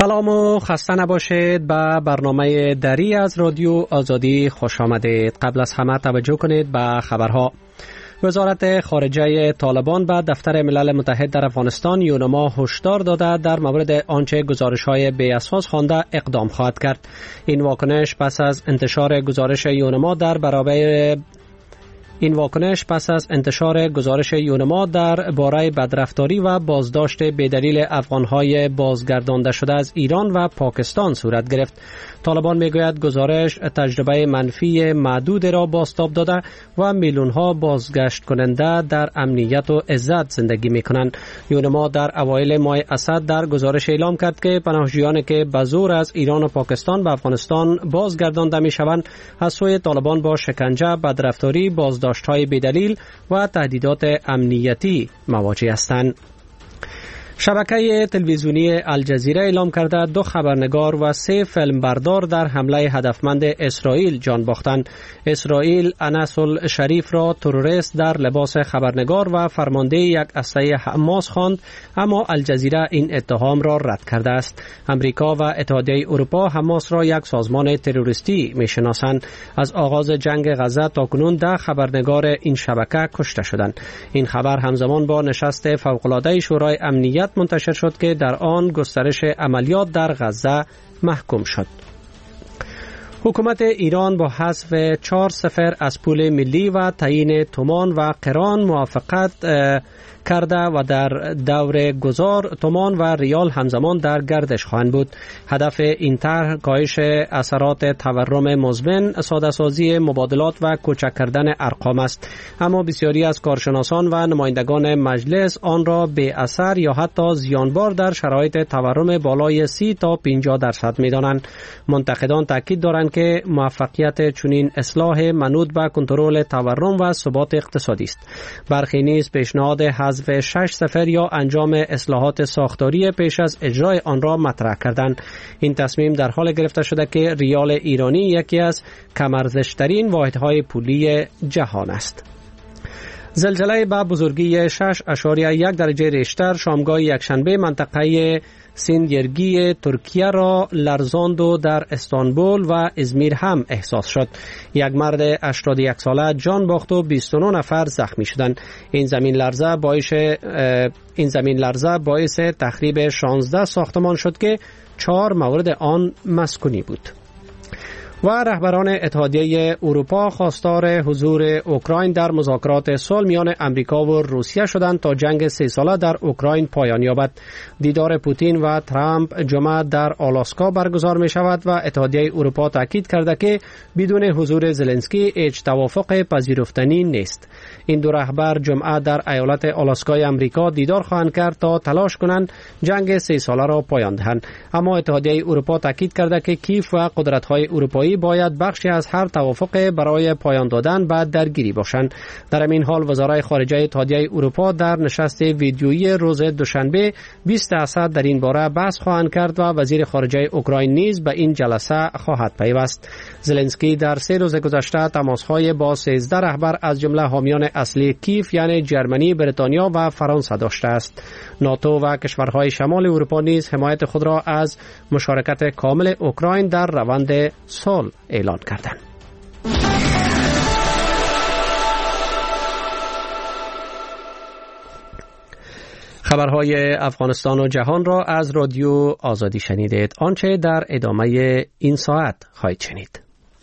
سلام و خسته نباشید. به برنامه دری از رادیو آزادی خوش آمدید. قبل از همه توجه کنید به خبرها. وزارت خارجه طالبان به دفتر ملل متحد در افغانستان یونما هشدار داده در مورد آنچه گزارش‌های بی اساس خوانده اقدام خواهد کرد. این واکنش پس از انتشار گزارش یونما در باره بدرفتاری و بازداشت بدلیل افغان‌های بازگردانده شده از ایران و پاکستان صورت گرفت. طالبان میگوید گزارش تجربه منفی معدود را بازتاب داده و میلیون‌ها بازگشت کننده در امنیت و عزت زندگی می‌کنند. یونما در اوایل ماه اسد در گزارش اعلام کرد که پناهجویانی که به زور از ایران و پاکستان به افغانستان بازگردانده می‌شوند از سوی طالبان با شکنجه، بدرفتاری، بازداشت‌های بدلیل و تهدیدات امنیتی مواجه هستند. شبکه تلویزیونی الجزیره اعلام کرده 2 خبرنگار و 3 فیلمبردار در حمله هدفمند اسرائیل جان باختند. اسرائیل انس الشریف را تروریست در لباس خبرنگار و فرمانده یک اسلحه حماس خواند، اما الجزیره این اتهام را رد کرده است. امریکا و اتحادیه اروپا حماس را یک سازمان تروریستی میشناسند. از آغاز جنگ غزه تاکنون 10 خبرنگار این شبکه کشته شدند. این خبر همزمان با نشست فوق‌العاده شورای امنیت منتشر شد که در آن گسترش عملیات در غزه محکوم شد. حکومت ایران با حذف 4-0 از پول ملی و تعیین تومان و قران موافقت کرده و در دور گذار تومان و ریال همزمان در گردش خواهند بود. هدف این طرح کاهش اثرات تورم مزمن، ساده سازی مبادلات و کوچک کردن ارقام است، اما بسیاری از کارشناسان و نمایندگان مجلس آن را بی اثر یا حتی زیانبار در شرایط تورم بالای 30 تا 50% می‌دانند. منتقدان تاکید دارند که موفقیت چنین اصلاح منوط به کنترل تورم و ثبات اقتصادی است. برخی نیز پیشنهاد حذف 6-0 یا انجام اصلاحات ساختاری پیش از اجرای آن را مطرح کردند. این تصمیم در حال گرفته شده که ریال ایرانی یکی از کم‌ارزش‌ترین واحدهای پولی جهان است. زلزله به بزرگی 6.1 درجه ریشتر شامگاه یکشنبه منطقه سیندیرگی ترکیه را لرزاند و در استانبول و ازمیر هم احساس شد. یک مرد 81 ساله جان باخت و 29 نفر زخمی شدند. این زمین لرزه باعث تخریب 16 ساختمان شد که 4 مورد آن مسکونی بود. و رهبران اتحادیه اروپا خواستار حضور اوکراین در مذاکرات صلح میان امریکا و روسیه شدند تا جنگ 3 ساله در اوکراین پایان یابد. دیدار پوتین و ترامپ جمعه در آلاسکا برگزار می شود و اتحادیه اروپا تاکید کرده که بدون حضور زلنسکی هیچ توافق پذیرفتنی نیست. این 2 رهبر جمعه در ایالت آلاسکای امریکا دیدار خواهند کرد تا تلاش کنند جنگ 3 ساله را پایان دهند، اما اتحادیه اروپا تاکید کرده که کیف و قدرت‌های اروپایی باید بخشی از هر توافق برای پایان دادن به درگیری باشند. در این حال وزرای خارجه اتحادیه اروپا در نشست ویدیویی روز دوشنبه 20 اسد در این باره بحث خواهند کرد و وزیر خارجه اوکراین نیز به این جلسه خواهد پیوست. زلنسکی در 3 روز گذشته تماس‌های با 13 رهبر از جمله حامیان اصلی کیف یعنی جرمنی، بریتانیا و فرانسه داشته است. ناتو و کشورهای شمال اروپا نیز حمایت خود را از مشارکت کامل اوکراین در روند صلح اعلان کردند. خبرهای افغانستان و جهان را از رادیو آزادی شنیدید. آنچه در ادامه این ساعت خواهید شنید.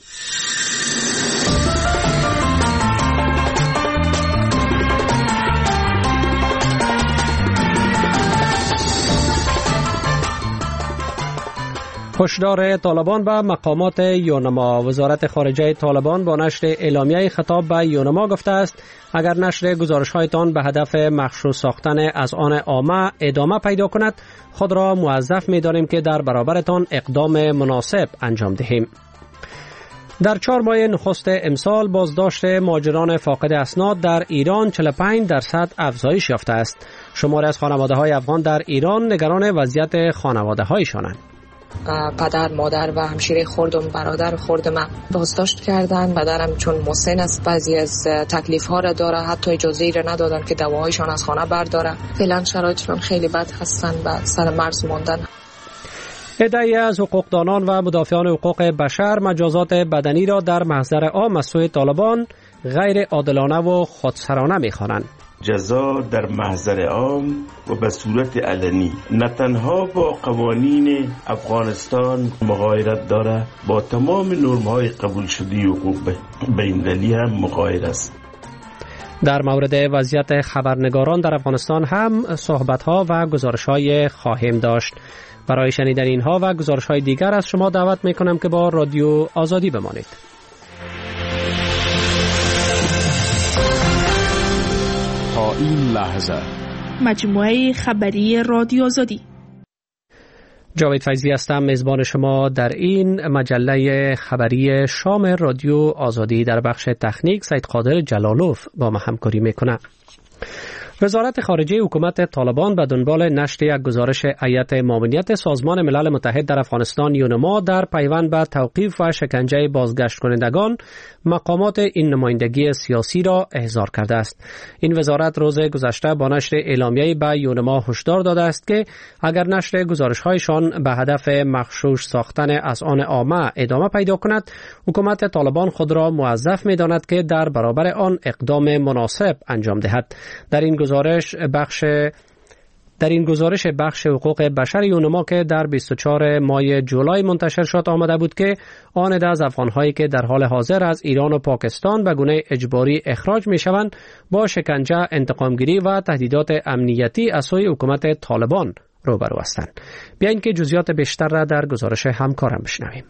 هشدار طالبان به مقامات یونما. وزارت خارجه طالبان با نشر اعلامیه خطاب به یونما گفته است اگر نشر گزارش‌هایتان به هدف مخشوش ساختن از آن عامه ادامه پیدا کند، خود را موظف می‌دانیم که در برابرتان اقدام مناسب انجام دهیم. در 4 ماه نخست امسال بازداشت مهاجران فاقد اسناد در ایران 45% افزایش یافته است. شماری از خانواده‌های افغان در ایران نگران وضعیت خانواده‌هایشانند. پدر، مادر و همشیره خردم، برادر خردم بازداشت کردن. پدرم چون مسن است بعضی از تکلیف ها را داره، حتی اجازه ای را ندادن که دواهایشان از خانه برداره. فعلا شرایطشان خیلی بد هستن و سر مرز ماندن. عده‌ای از حقوقدانان و مدافعان حقوق بشر مجازات بدنی را در محضر عام از سوی طالبان غیر عادلانه و خودسرانه می‌خوانند. جزا در محضر عام و به صورت علنی نه تنها با قوانین افغانستان مغایرت دارد، با تمام نرم‌های قبول شده حقوق بین‌المللی هم مغایر است. در مورد وضعیت خبرنگاران در افغانستان هم صحبت‌ها و گزارش‌های خواهیم داشت. برای شنیدن اینها و گزارش‌های دیگر از شما دعوت می‌کنم که با رادیو آزادی بمانید. تا این لحظه مجموعه خبری رادیو آزادی. جاوید فیضی هستم، میزبان شما در این مجله خبری شام رادیو آزادی. در بخش تکنیک سید قادر جلالوف با ما همکاری میکنه. وزارت خارجه حکومت طالبان به دنبال نشر یک گزارش هیئت ماموریت سازمان ملل متحد در افغانستان یونما در پیوند به توقیف و شکنجه بازگشت کنندگان مقامات این نمایندگی سیاسی را احضار کرده است. این وزارت روز گذشته با نشر اعلامیه‌ای به یونما هشدار داده است که اگر نشر گزارش‌هایشان به هدف مغشوش ساختن اذهان عامه ادامه پیدا کند، حکومت طالبان خود را موظف می‌داند که در برابر آن اقدام مناسب انجام دهد. در این گزارش بخش حقوق بشر یونما که در 24 ماه جولای منتشر شد آمده بود که آن عده از افغان‌هایی که در حال حاضر از ایران و پاکستان به گونه اجباری اخراج می‌شوند با شکنجه، انتقامگیری و تهدیدات امنیتی از سوی حکومت طالبان روبرو هستند. بیایید که جزئیات بیشتر را در گزارش همکارم بشنویم.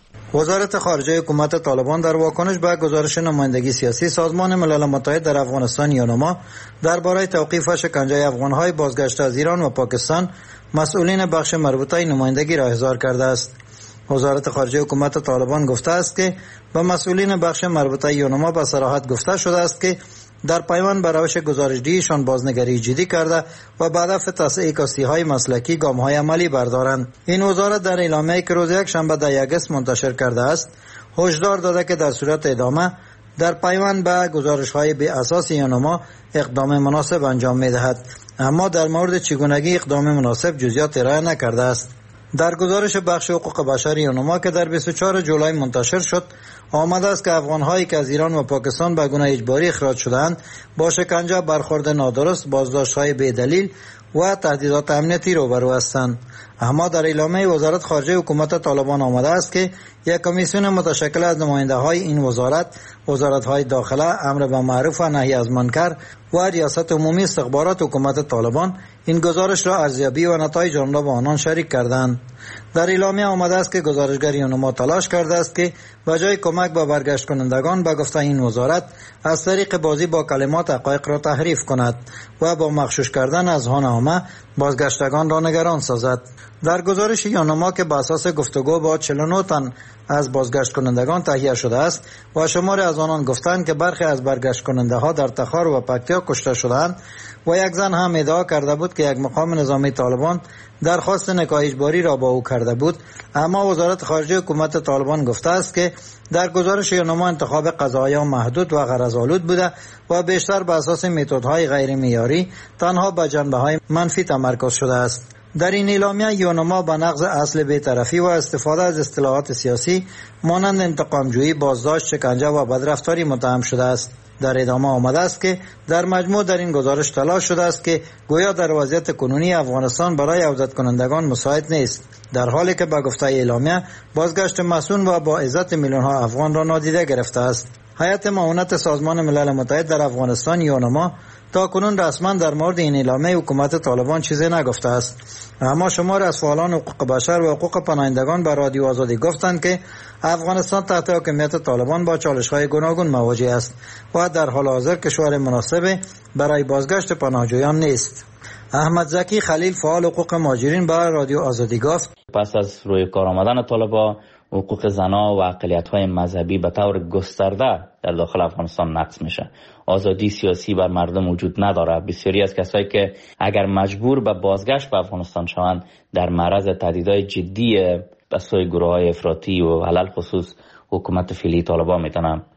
وزارت خارجه حکومت طالبان در واکنش به گزارش نمایندگی سیاسی سازمان ملل متحد در افغانستان یونما درباره توقیف و شکنجه افغان‌های بازگشته از ایران و پاکستان مسئولین بخش مربوطه نمایندگی را احضار کرده است. وزارت خارجه حکومت طالبان گفته است که به مسئولین بخش مربوطه یونما به صراحت گفته شده است که در پیوند به روش گزارش‌دهیشان بازنگری جدی کرده و به هدف تصحیح کاستی‌های مسلکی گام‌های عملی بردارند. این وزارت در اعلامیه‌ای که روز یکشنبه در اگست منتشر کرده است هشدار داده که در صورت ادامه در پیوند به گزارش‌های بی اساس یونما اقدام مناسب انجام می‌دهد، اما در مورد چگونگی اقدام مناسب جزئیات ارائه نکرده است. در گزارش بخش حقوق بشر یونما که در 24 جولای منتشر شد آمده است که افغان‌هایی که از ایران و پاکستان به گونه اجباری اخراج شدند با شکنجه، برخورد نادرست، بازداشت‌های بی‌دلیل و تهدیدات امنیتی روبرو هستند. اما در اعلامیه وزارت خارجه حکومت طالبان آمده است که یک کمیسیون متشکل از نماینده‌های این وزارت‌های داخله، امر به معروف و نهی از منکر و ریاست عمومی استخبارات حکومت طالبان این گزارش را ارزیابی و نتایج آن را با آنان شریک کردند. در اعلامیه آمده است که گزارشگر یونما تلاش کرده است که به جای کمک به برگشت کنندگان به گفته این وزارت از طریق بازی با کلمات حقایق را تحریف کند و با مغشوش کردن اذهان عامه بازگشتگان را نگران سازد. در گزارش یونما که بر اساس گفتگو با 49 تن از بازگشت کنندگان تهیه شده است و شماری از آنان گفتند که برخی از برگشت کننده ها در تخار و پکتیا کشته شدند و یک زن هم ادعا کرده بود که یک مقام نظامی طالبان درخواست نکاح اجباری را با او کرده بود. اما وزارت خارجه حکومت طالبان گفته است که در گزارش یونما انتخاب قضایا محدود و غرض‌آلود بوده و بیشتر بر اساس متدهای غیر معیاری تنها به جنبه‌های منفی تمرکز شده است. در این اعلامیه یونما به نقض اصل بی‌طرفی و استفاده از اصطلاحات سیاسی مانند انتقام‌جویی، بازداشت، شکنجه و بدرفتاری متهم شده است. در ادامه آمده است که در مجموع در این گزارش تلاش شده است که گویا در وضعیت کنونی افغانستان برای عودت کنندگان مساعد نیست، در حالی که به گفته اعلامیه بازگشت مسئول و با عزت میلیون‌ها افغان را نادیده گرفته است. هیئت معاونت سازمان ملل متحد در افغانستان یونما تا کنون رسما در مورد این اعلامیه حکومت طالبان چیزی نگفته است، اما شماری از فعالان حقوق بشر و حقوق پناهندگان به رادیو آزادی گفتند که افغانستان تحت حاکمیت طالبان با چالش‌های گوناگون مواجه است و در حال حاضر کشور مناسب برای بازگشت پناهجویان نیست. احمد زکی خلیل فعال حقوق مهاجرین به رادیو آزادی گفت پس از روی کار آمدن طالبان حقوق زنان و اقلیت‌های مذهبی به طور گسترده در داخل افغانستان نقض میشه. آزادی سیاسی بر مردم وجود نداره. بسیاری از کسایی که اگر مجبور به بازگشت به افغانستان شوند در معرض تهدیدهای جدی از سوی گروه‌های افراطی و علل خصوص حکومت فعلی طالبان میتونن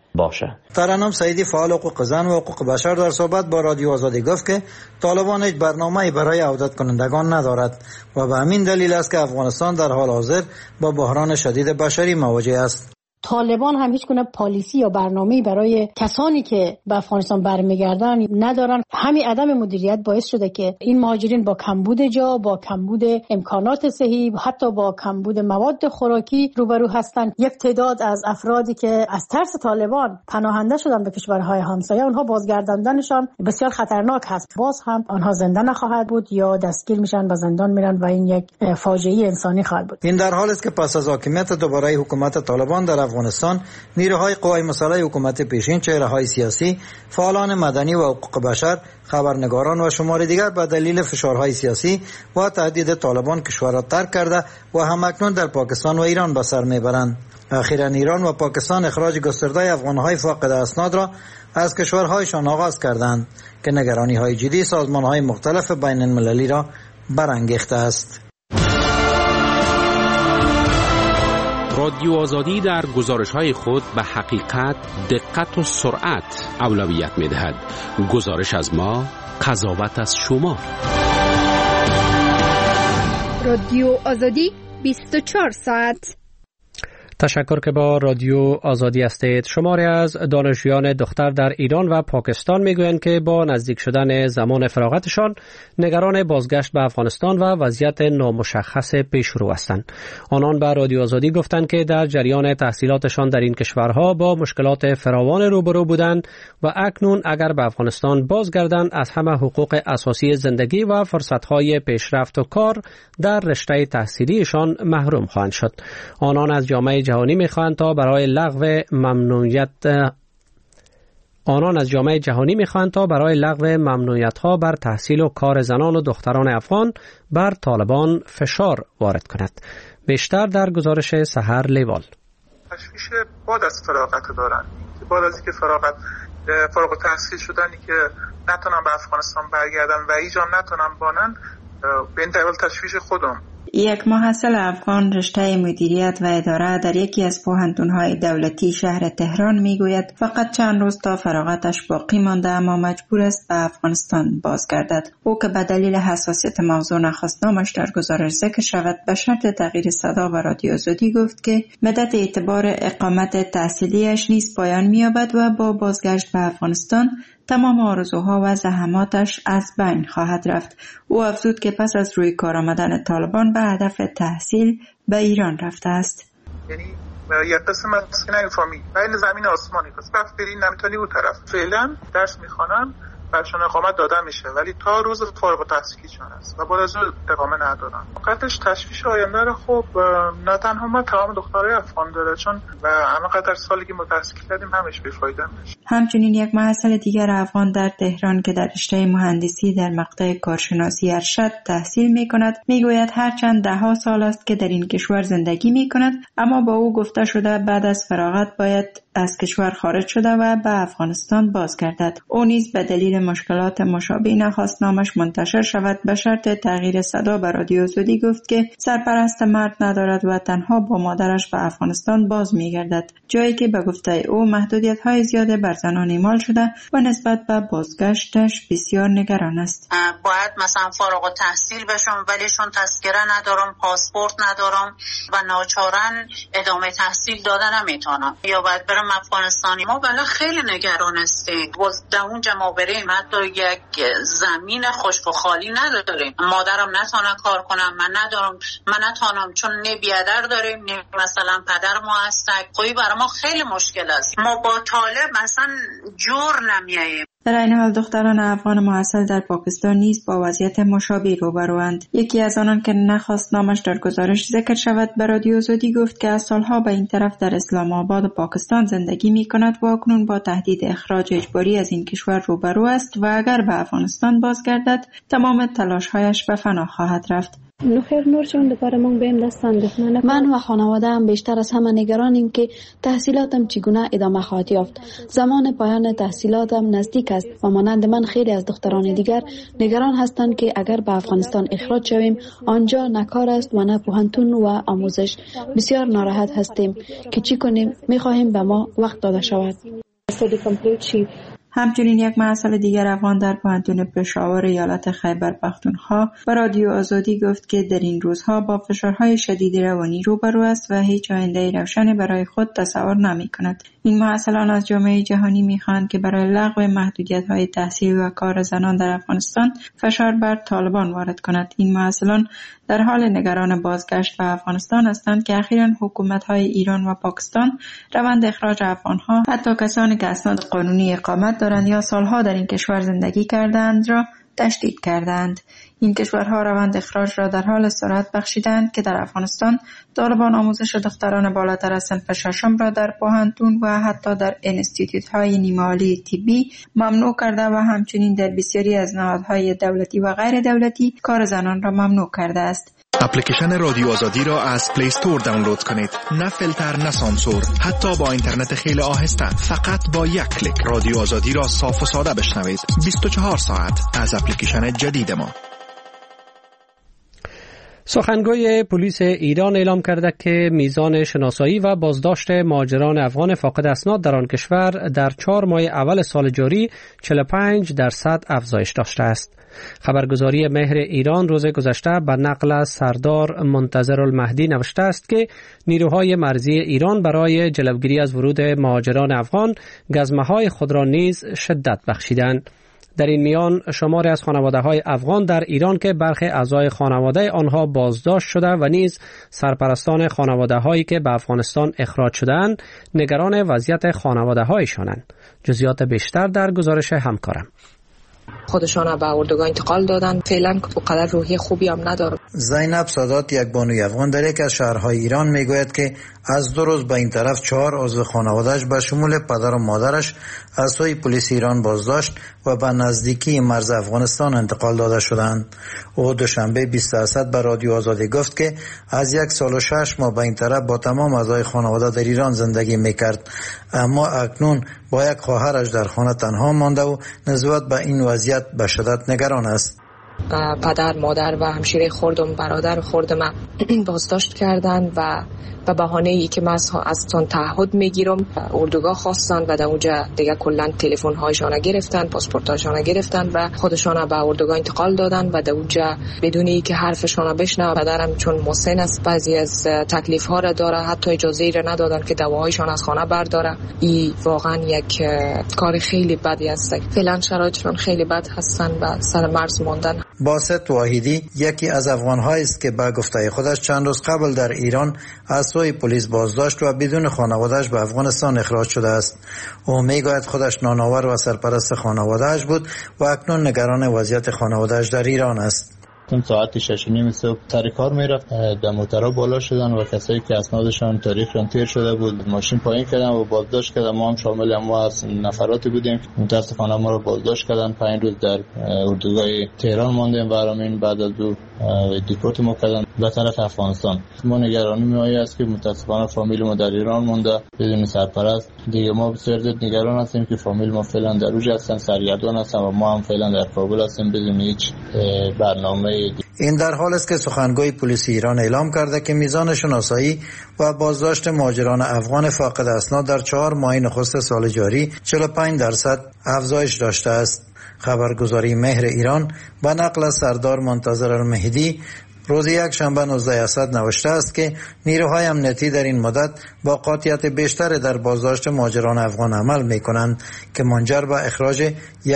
باشه. ترنم سعیدی فعال حقوق زن و حقوق بشر در صحبت با رادیو آزادی گفت که طالبان هیچ برنامه‌ای برای عودت کنندگان ندارد و به همین دلیل است که افغانستان در حال حاضر با بحران شدید بشری مواجه است. طالبان هم هیچ گونه پالیسی یا برنامه‌ای برای کسانی که به افغانستان برمیگردن ندارن. همین عدم مدیریت باعث شده که این مهاجرین با کمبود جا، با کمبود امکانات صحی، حتی با کمبود مواد خوراکی روبرو هستند. یک تعداد از افرادی که از ترس طالبان پناهنده شدن به کشورهای همسایه، اونها بازگرداندنشان بسیار خطرناک هست. باز هم آنها زنده نخواهد بود یا دستگیر میشن و زندان میرن و این یک فاجعه انسانی خواهد بود. این در حالی است که پس از حاکمیت دوباره حکومت طالبان در افغانستان، نیروهای قوای مسلح حکومت پیشین، چهره‌های سیاسی، فعالان مدنی و حقوق بشر، خبرنگاران و شمار دیگر به دلیل فشارهای سیاسی و تهدید طالبان کشور را ترک کرده و همکنون در پاکستان و ایران به سر میبرند. اخیراً ایران و پاکستان اخراج گسترده افغانهای فاقد اسناد را از کشورهایشان آغاز کردند که نگرانی‌های جدی سازمان‌های مختلف بین المللی را برانگیخته است. رادیو آزادی در گزارش‌های خود به حقیقت، دقت و سرعت اولویت می‌دهد. گزارش از ما، قضاوت از شما. رادیو آزادی 24 ساعت. تشکر که با رادیو آزادی هستید. شماری از دانشجویان دختر در ایران و پاکستان میگویند که با نزدیک شدن زمان فراغتشان نگران بازگشت به افغانستان و وضعیت نامشخص پیش رو هستند. آنان به رادیو آزادی گفتند که در جریان تحصیلاتشان در این کشورها با مشکلات فراوان روبرو بودند و اکنون اگر به افغانستان بازگردند از همه حقوق اساسی زندگی و فرصت‌های پیشرفت و کار در رشته تحصیلیشان محروم خواهند شد. آنان از جامعه جهانی میخواهند تا برای لغو ممنوعیت‌ها بر تحصیل و کار زنان و دختران افغان بر طالبان فشار وارد کند. بیشتر در گزارش سحر لیوال. تشویش بعد از فراغت دارن، بعد از اینکه فارغ التحصیل شدنی که نتونن به افغانستان برگردن و ایجا نتونن بانن، به این دلیل تشویش خودم. یک محصل افغان رشته مدیریت و اداره در یکی از پوهنتون‌های دولتی شهر تهران میگوید فقط چند روز تا فراغتش باقی مانده اما مجبور است به افغانستان بازگردد. او که به دلیل حساسیت موضوع نخواست نامش در گزارش ذکر شود، به شرط تغییر صدا و رادیو آزادی گفت که مدت اعتبار اقامت تحصیلیش نیز پایان می‌یابد و با بازگشت به افغانستان تمام آرزوها و زحماتش از بین خواهد رفت. او افزود که پس از روی کار آمدن طالبان به هدف تحصیل به ایران رفته است. یعنی یک قسم از فامی بین زمین و آسمانی پس رفت برین نمیتونی اون طرف. فعلا درس میخوانن برشون اقامت داده میشه ولی تا روز فارغ التحصیلیشون است و بعد از اون اقامه ندارن. فقطش تشویش آینده رو خب نه تنها ما تمام دخترای افغان داره، چون و همه قدر سالی که ما تحصیل کردیم همش بی‌فایده میشه. همچنین یک محصل دیگر افغان در تهران که در رشته مهندسی در مقطع کارشناسی ارشد تحصیل میکند میگوید هرچند ده‌ها سال است که در این کشور زندگی میکند اما با او گفته شده بعد از فراغت باید از کشور خارج شده و به افغانستان بازگردد. او نیز به دلیل مشکلات مشابه نخواست نامش منتشر شود. به شرط تغییر صدا به رادیو آزادی گفت که سرپرست مرد ندارد و تنها با مادرش به افغانستان باز میگردد، جایی که به گفته او محدودیت‌های زیاده بر زنان اعمال شده و نسبت به بازگشتش بسیار نگران است. باید مثلا فارغ التحصیل بشم ولی چون تذکره ندارم، پاسپورت ندارم و ناچارن ادامه تحصیل دادن نمیتونم یا باید برم افغانستانی. ما بلا خیلی نگران هستیم. در اونجا ما بریم حتی یک زمین خشک و خالی نداریم. مادرم نتونه کار کنم، من ندارم، من نتونم چون نه بیادر داریم نه مثلا پدر ما هستک. خوبی برای ما خیلی مشکل است. ما با طالب مثلا جور نمیاییم. در این حال دختران افغان محصل در پاکستان نیز با وضعیت مشابه روبروند. یکی از آنان که نخواست نامش در گزارش ذکر شود به رادیو آزادی گفت که از سالها به این طرف در اسلام آباد و پاکستان زندگی می کند و اکنون با تهدید اخراج اجباری از این کشور روبرو است و اگر به افغانستان بازگردد تمام تلاش‌هایش به فنا خواهد رفت. نخیر نور چون دوباره من بهم دست اندوختن. من و خانواده‌ام بیشتر از همه نگرانیم که تحصیلاتم چگونه ادامه خواهد یافت. زمان پایان تحصیلاتم نزدیک است و مانند من خیلی از دختران دیگر نگران هستند که اگر به افغانستان اخراج شویم آنجا نه کار است و نه پوهنتون و آموزش. بسیار ناراحت هستیم که چی کنیم. می‌خواهیم به ما وقت داده شود. همچنین یک مسئله دیگر افغان در پوهنتون پشاور ایالت خیبر پختونخوا به رادیو آزادی گفت که در این روزها با فشارهای شدید روانی روبرو است و هیچ آینده روشن برای خود تصور نمی کند. این محصلان از جامعه جهانی می‌خواهند که برای لغو محدودیت‌های تحصیل و کار زنان در افغانستان فشار بر طالبان وارد کند. این محصلان در حال نگران بازگشت به افغانستان هستند که اخیراً حکومت‌های ایران و پاکستان روند اخراج افغان‌ها، حتی کسانی که اسناد قانونی اقامت دارند یا سالها در این کشور زندگی کردند را تشدید کردند. این کشورها روند اخراج را در حال سرعت بخشیدند که در افغانستان طالبان آموزش دختران بالاتر از صنف ششم را در پوهنتون و حتی در انستیتوت‌های نیمه‌عالی طبی ممنوع کرده و همچنین در بسیاری از نهادهای دولتی و غیر دولتی کار زنان را ممنوع کرده است. اپلیکیشن رادیو آزادی را از پلی استور دانلود کنید. نه فیلتر نه سانسور، حتی با اینترنت خیلی آهسته. فقط با یک کلیک رادیو آزادی را صاف و ساده بشنوید. 24 ساعت از اپلیکیشن جدید ما. سخنگوی پلیس ایران اعلام کرده که میزان شناسایی و بازداشت مهاجران افغان فاقد اسناد در آن کشور در 4 ماه اول سال جاری 45% افزایش داشته است. خبرگزاری مهر ایران روز گذشته به نقل از سردار منتظر المهدی نوشته است که نیروهای مرزی ایران برای جلوگیری از ورود مهاجران افغان گزمه‌های خود را نیز شدت بخشیدند. در این میان شماری از خانواده‌های افغان در ایران که برخی اعضای خانواده آنها بازداشت شده و نیز سرپرستان خانواده‌هایی که به افغانستان اخراج شدند نگران وضعیت خانواده‌هایشانند. جزئیات بیشتر در گزارش همکارم. خودشان به اردوگاه انتقال دادن. فعلا قدر روحی خوبی هم نداره. زینب سادات، یک بانوی افغان در یک از شهرهای ایران، میگوید که از 2 روز به این طرف 4 عضو خانواده‌اش به شمول پدر و مادرش از سوی پلیس ایران بازداشت و به نزدیکی مرز افغانستان انتقال داده شدند. او دوشنبه 20 اسد به رادیو آزادی گفت که از 1 سال و 6 ماه به این طرف با تمام اعضای خانواده در ایران زندگی میکرد، اما اکنون با یک خواهرش در خانه تنها مانده و نسبت به این وضعیت به شدت نگران است. پدر، مادر و همشیره خردم، برادر خردم بازداشت کردند و به بهانه ای که من از تون تعهد میگیرم اردوگاه خواستن و در اونجا دیگه کلا تلفن هایشان گرفتن، پاسپورت هایشان گرفتن و خودشان به اردوگاه انتقال دادن و در اونجا بدون ای که حرفشان بشنوه. پدرم چون مسن است بعضی از تکلیف ها را داره، حتی اجازه را ندادن که دواهایشان از خانه برداره. این واقعا یک کار خیلی بدی است. فعلا شرایطشان خیلی بد هستن و سر مرز ماندن. باسط واحدی یکی از افغان‌هایی است که به گفته خودش چند روز قبل در ایران از سوی پلیس بازداشت و بدون خانواده‌اش به افغانستان اخراج شده است. او میگوید خودش نانآور و سرپرست خانواده‌اش بود و اکنون نگران وضعیت خانواده‌اش در ایران است. ساعت 6:30 صبح سر کار میرفت، در موترها بالا شدن و کسایی که اسنادشان تاریخشان تیر شده بود ماشین پایین کردن و بازداشت کردن. ما هم شامل ما از نفراتی بودیم که متاسفانه ما رو بازداشت کردن. 5 روز در اردوگاه تهران ماندیم و همین بعد از او دیپورت ما کردن به طرف افغانستان. ما نگرانی می‌آیی است که متاسفانه فامیل ما در ایران مونده بدون سرپرست. دیگه ما بسیار زیاد نگران هستیم که فامیل ما فعلا در اوج هستن، سرگردان هستن و ما هم فعلا در کابل هستیم بدون هیچ برنامه. این در حال است که سخنگوی پلیس ایران اعلام کرده که میزان شناسایی و بازداشت مهاجران افغان فاقد اسناد در 4 ماه نخست سال جاری 45% افزایش داشته است. خبرگزاری مهر ایران به نقل از سردار منتظر المهدی روز یکشنبه 19 اسد نوشته است که نیروهای امنیتی در این مدت با قاطعیت بیشتر در بازداشت مهاجران افغان عمل می‌کنند که منجر به اخراج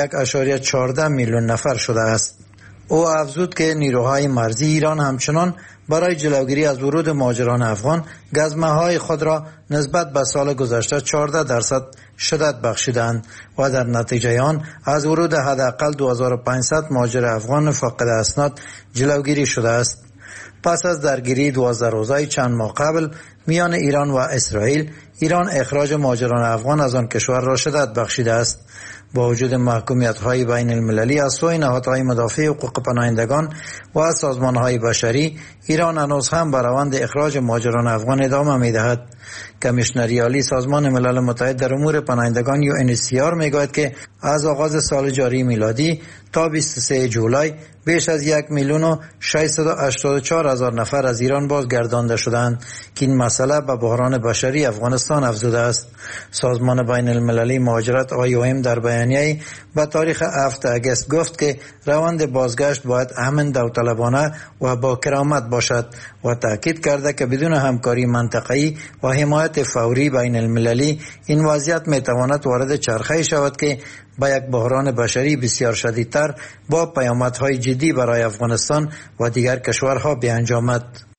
1.14 میلیون نفر شده است. او افزود که نیروهای مرزی ایران همچنان برای جلوگیری از ورود مهاجران افغان گزمه‌های خود را نسبت به سال گذشته 14% شدت بخشیدند و در نتیجه آن از ورود حداقل 2500 مهاجر افغان فاقد اسناد جلوگیری شده است. پس از درگیری 12 روزه چند ماه قبل میان ایران و اسرائیل، ایران اخراج مهاجران افغان از آن کشور را شدت بخشیده است. با وجود محکومیت‌های بین المللی از سوی نهادهای مدافع حقوق پناهندگان و از سازمان‌های بشری، ایران هنوز هم به روند اخراج مهاجران افغان ادامه می‌دهد. کمیشنری عالی سازمان ملل متحد در امور پناهندگان UNHCR میگوید که از آغاز سال جاری میلادی تا 23 جولای بیش از 1,684,000 نفر از ایران بازگردانده شدند که این مسئله به بحران بشری افغانستان افزوده است. سازمان بین المللی مهاجرت IOM در بیانیه‌ای به تاریخ 7 اگست گفت که روند بازگشت باید امن، داوطلبانه و با کرامت باشد و تاکید کرده که بدون همکاری منطقه‌ای و حمایت فوری بین المللی این وضعیت میتواند وارد چرخه شود که با یک بحران بشری بسیار شدیدتر با پیامدهای جدی برای افغانستان و دیگر کشورها بیانجامد.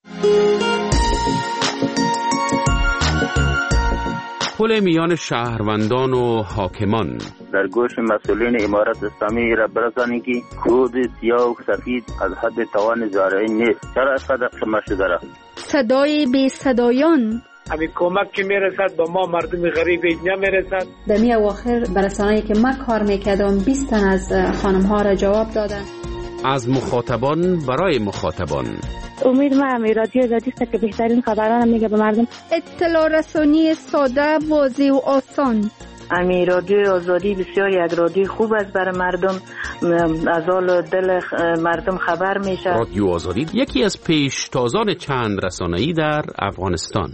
پل میان شهروندان و حاکمان در گوش مسئولین امارت اسلامی را برسانید که کود سیاه و سفید از حد توان زارعین نیست. چرا اینقدر خمه شده است؟ صدای بی صدایان، همین کمک که میرسد با ما مردم غریب نمیرسد. در می اواخر برسانه‌ای که من کار میکردم 20 تن از خانم ها را جواب دادن. از مخاطبان برای مخاطبان. امید ما رادیو آزادی است که بهترین خبران میگه به مردم. اطلاع رسانی ساده، واضح و آسان. رادیو آزادی بسیار یک رادیو خوب است برای مردم، از حال دل مردم خبر میشه. رادیو آزادی یکی از پیشتازان چند رسانه‌ای در افغانستان.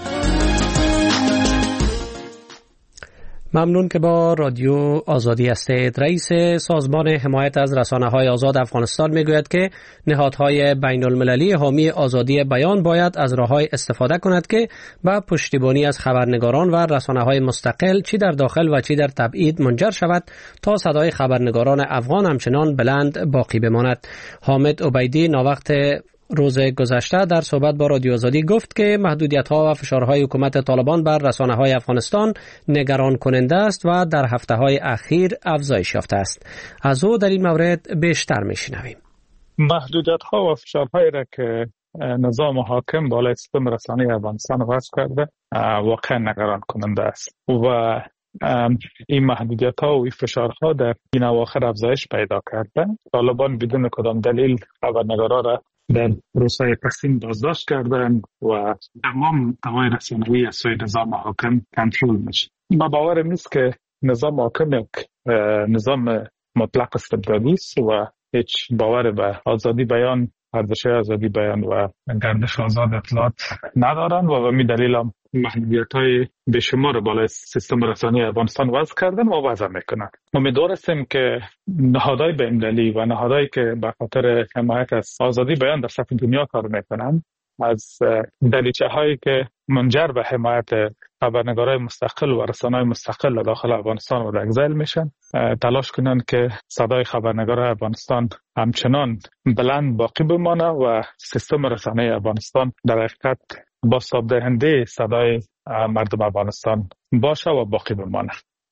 ممنون که با رادیو آزادی هستید. رئیس سازمان حمایت از رسانه‌های آزاد افغانستان میگوید که نهادهای بین المللی حامی آزادی بیان باید از راه‌های استفاده کند که به پشتیبانی از خبرنگاران و رسانه‌های مستقل چی در داخل و چی در تبعید منجر شود تا صدای خبرنگاران افغان همچنان بلند باقی بماند. حامد عبیدی ناوقت روز گذشته در صحبت با رادیو آزادی گفت که محدودیت‌ها و فشارهای حکومت طالبان بر رسانه‌های افغانستان نگران کننده است و در هفته‌های اخیر افزایش یافته است. از او در این مورد بیشتر می‌شنویم. محدودیت‌ها و فشارهایی را که نظام حاکم بالای سیستم رسانه‌ای افغانستان وضع کرده واقعا نگران کننده است و این محدودیت‌ها و این فشارها در این اواخر افزایش پیدا کرده. طالبان بدون کدام دلیل خبرنگارا را در روزهای پسین بازداشت کردن و تمام توان رسانه‌ای از سوی نظام حاکم کنترل میشه. با باورم نیست که نظام حاکم یک نظام مطلق استبدادی است و هیچ باور به آزادی بیان، ارزش آزادی بیان و گردش آزاد اطلاعات ندارن و به می دلیل هم محدودیت‌های بیشمار بالای سیستم رسانه‌ای افغانستان وضع کردن و وضع میکنن. امیدوار هستیم که نهادهای بین‌المللی و نهادهایی که به خاطر حمایت از آزادی بیان در سطح دنیا کار میکنن از دریچه‌هایی که منجر به حمایت خبرنگارای مستقل و رسانه‌های مستقل داخل افغانستان و اگزایل میشن تلاش کنن که صدای خبرنگارای افغانستان همچنان بلند باقی بمانه و سیستم رسانه‌ای افغانستان در حقیقت بازتاب‌دهنده صدای مردم افغانستان باشه و باقی بمانه.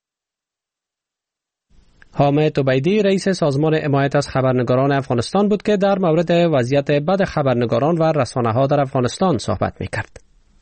حامد عبیدی رئیس سازمان حمایت از خبرنگاران افغانستان بود که در مورد وضعیت بد خبرنگاران و رسانه‌ها در افغانستان صحبت می‌کرد.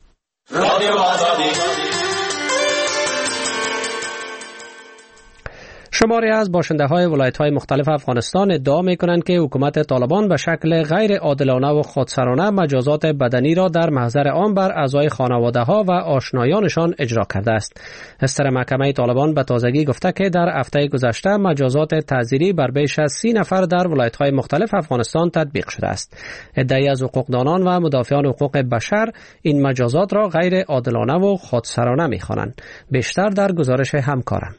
شماری از باشنده‌های ولایت‌های مختلف افغانستان ادعا می‌کنند که حکومت طالبان به شکل غیر عادلانه و خودسرانه مجازات بدنی را در محضر عام بر اعضای خانواده‌ها و آشنایانشان اجرا کرده است. استر محکمه طالبان به تازگی گفته که در هفته گذشته مجازات تعزیری بر بیش از 30 نفر در ولایت‌های مختلف افغانستان تطبیق شده است. عده‌ای از حقوقدانان و مدافعان حقوق بشر این مجازات را غیر عادلانه و خودسرانه می‌خوانند. بیشتر در گزارش همکارم.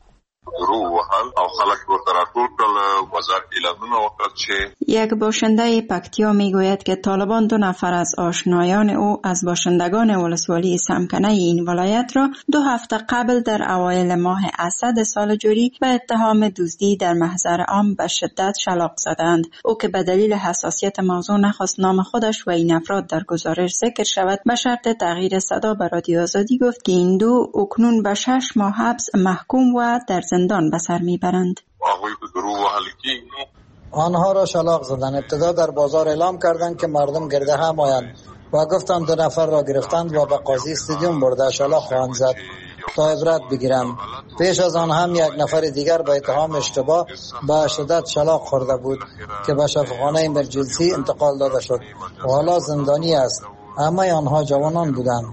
یک باشنده پکتیا میگوید که طالبان 2 نفر از آشنایان او از باشندگان ولسوالی سمکنه این ولایت را 2 هفته قبل در اوایل ماه اسد سال جاری به اتهام دزدی در محضر عام به شدت شلاق زدند. او که به دلیل حساسیت موضوع نخواست نام خودش و این افراد در گزارش ذکر شود به شرط تغییر صدا به رادیو آزادی گفت که این دو اکنون به 6 ماه حبس محکوم و در زندان به سر میبرند. آنها را شلاق زدند. ابتدا در بازار اعلام کردند که مردم گرده هم آیند و گفتند 2 نفر را گرفتند و به قاضی استادیوم برده شلاق خواهند زد. تا عبرت بگیرند. پیش از آن هم یک نفر دیگر به اتهام اشتباه به شدت شلاق خورده بود که به شفاخانه امرجنسی انتقال داده شد و حالا زندانی است. همه آنها جوانان بودند.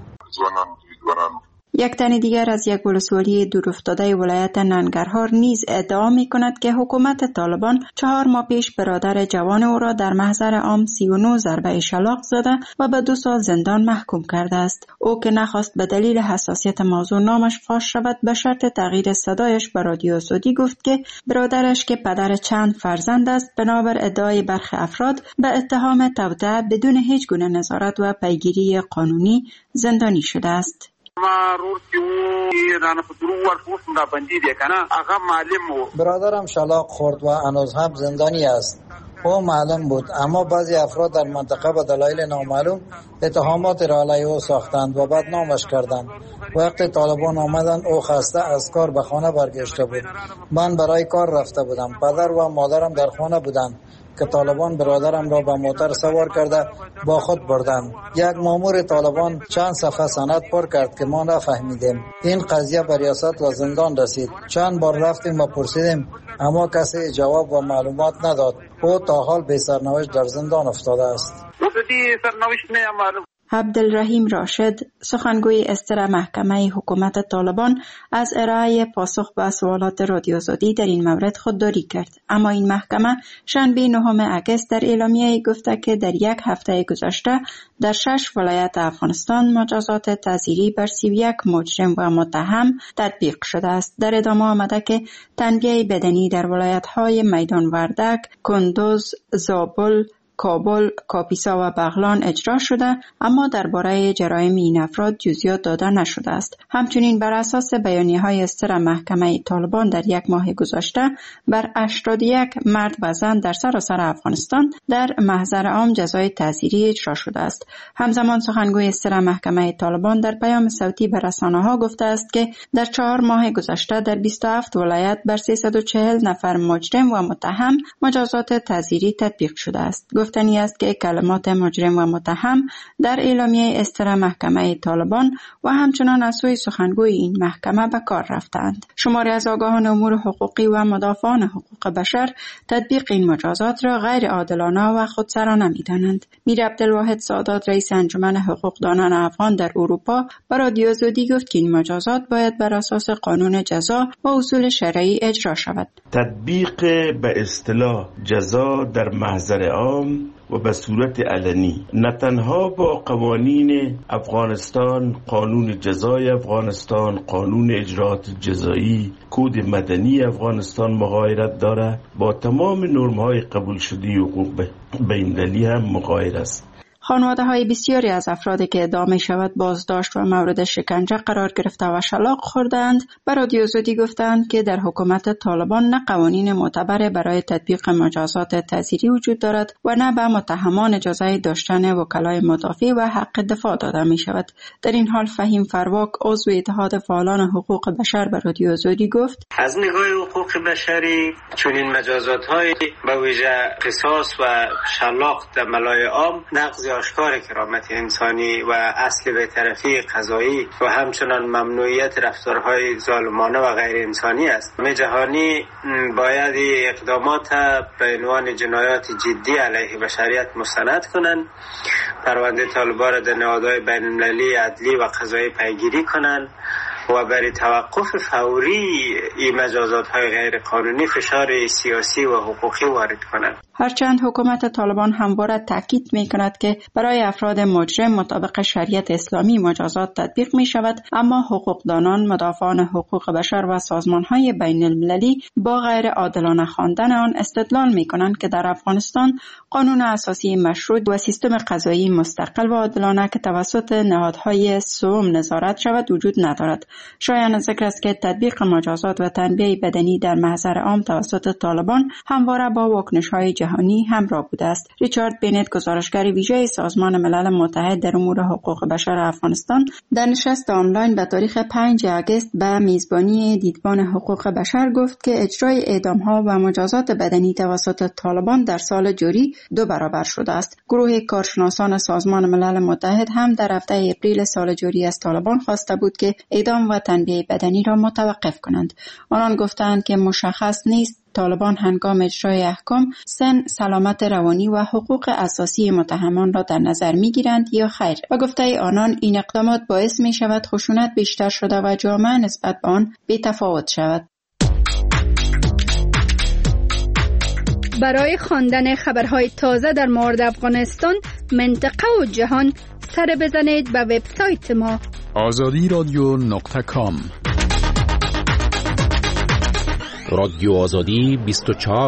یک تن دیگر از یک ولسوالی دورافتاده ولایت ننگرهار نیز ادعا می کند که حکومت طالبان 4 ماه پیش برادر جوان او را در محضر عام 39 ضربه شلاق زده و به 2 سال زندان محکوم کرده است. او که نخواست به دلیل حساسیت موضوع نامش فاش شود به شرط تغییر صدایش به رادیو آزادی گفت که برادرش که پدر چند فرزند است بنابر ادعای برخی افراد به اتهام توطئه بدون هیچ گونه نظارت و پیگیری قانونی زندانی شده است. برادرم شلاق خورد و هنوز هم زندانی است. او معلم بود، اما بعضی افراد در منطقه به دلایل نامعلوم اتهامات را علیه او ساختند و بدنامش کردند. وقتی طالبان آمدند او خسته از کار به خانه برگشته بود. من برای کار رفته بودم. پدر و مادرم در خانه بودند که طالبان برادرم را به موتر سوار کرده با خود بردند. یک مامور طالبان چند صفحه سند پر کرد که ما نفهمیدیم. این قضیه به ریاست و زندان رسید. چند بار رفتیم و پرسیدیم اما کسی جواب و معلومات نداد. او تا حال به سرنوشت در زندان افتاده است. عبدالرحیم راشد، سخنگوی استر محکمه حکومت طالبان، از ارائه پاسخ به سوالات رادیو آزادی در این مورد خودداری کرد. اما این محکمه شنبه 9 اگست در اعلامیه گفته که در یک هفته گذشته در 6 ولایت افغانستان مجازات تعزیری بر 31 مجرم و متهم تطبیق شده است. در ادامه آمده که تنبیه بدنی در ولایت‌های میدان وردک، کندوز، زابل، کابل، کاپیسا و بغلان اجرا شده، اما درباره جرایم این افراد جزئیات داده نشده است. همچنین بر اساس بیانیه‌های استر محکمه طالبان در یک ماه گذشته بر 81 مرد و زن در سراسر افغانستان در محضر عام جزای تعزیری اجرا شده است. همزمان سخنگوی استر محکمه طالبان در پیام صوتی به رسانه‌ها گفته است که در 4 ماه گذشته در 27 ولایت بر 340 نفر مجرم و متهم مجازات تعزیری تطبیق شده است. گفتنی است که کلمات مجرم و متهم در اعلامیه استر محکمه طالبان و همچنان از سوی سخنگوی این محکمه به کار رفتند. شماری از آگاهان امور حقوقی و مدافعان حقوق بشر تطبیق این مجازات را غیر عادلانه و خودسرانه می‌دانند. میر عبدالواحد سادات، رئیس انجمن حقوقدانان افغان در اروپا، به رادیو آزادی گفت که این مجازات باید بر اساس قانون جزا و اصول شرعی اجرا شود. تطبیق به اصطلاح جزا در محضر عام و به صورت علنی نه تنها با قوانین افغانستان، قانون جزای افغانستان، قانون اجرات جزایی، کد مدنی افغانستان مغایرت داره، با تمام نرم‌های قبول شده حقوق بین‌المللی هم مغایر است. خانواده‌های بسیاری از افرادی که ادعا می‌شود بازداشت و مورد شکنجه قرار گرفته و شلاق خوردند به رادیو آزادی گفتند که در حکومت طالبان نه قوانین معتبر برای تطبیق مجازات تعزیری وجود دارد و نه به متهمان اجازه داشتن وکلای مدافع و حق دفاع داده می‌شود. در این حال فهیم فرواک، عضو اتحاد فعالان حقوق بشر به رادیو آزادی گفت: از نگاه حقوق بشری چنین مجازات‌های به ویژه قصاص و شلاق در ملای عام نقض آشکار کرامت انسانی و اصل بی‌طرفی قضایی و همچنان ممنوعیت رفتارهای ظالمانه و غیر انسانی است. همه جهانی باید اقدامات به عنوان جنایات جدی علیه بشریت مستند کنند، پرونده طالبان را در نهادهای بین‌المللی عدلی و قضایی پیگیری کنند و برای توقف فوری این مجازات‌های غیر قانونی فشار سیاسی و حقوقی وارد کنند. هرچند حکومت طالبان همواره تاکید می‌کند که برای افراد مجرم مطابق شریعت اسلامی مجازات تطبیق می‌شود، اما حقوقدانان، مدافعان حقوق بشر و سازمان‌های بین‌المللی با غیر عادلانه خواندن آن استدلال می‌کنند که در افغانستان قانون اساسی مشروط و سیستم قضایی مستقل و عادلانه که توسط نهادهای سوم نظارت شود وجود ندارد. شایان ذکر است که تطبیق مجازات و تنبیه بدنی در محضر عام توسط طالبان همواره با واکنش‌های جهانی همراه بوده است. ریچارد بینت، گزارشگر ویژه سازمان ملل متحد در امور حقوق بشر افغانستان، در نشست آنلاین به تاریخ 5 آگوست به میزبانی دیدبان حقوق بشر گفت که اجرای اعدام‌ها و مجازات بدنی توسط طالبان در سال جاری 2 برابر شده است. گروه کارشناسان سازمان ملل متحد هم در هفته اپریل سال جاری از طالبان خواسته بود که اعدام و تنبیه بدنی را متوقف کنند. آنان گفتند که مشخص نیست طالبان هنگام اجرای احکام سن، سلامت روانی و حقوق اساسی متهمان را در نظر می گیرند یا خیر و گفته آنان این اقدامات باعث می شود خشونت بیشتر شده و جامعه نسبت به آن بی‌تفاوت شود. برای خواندن خبرهای تازه در مورد افغانستان، منطقه و جهان سر بزنید به وبسایت ما azadiradio.com. رادیو آزادی 24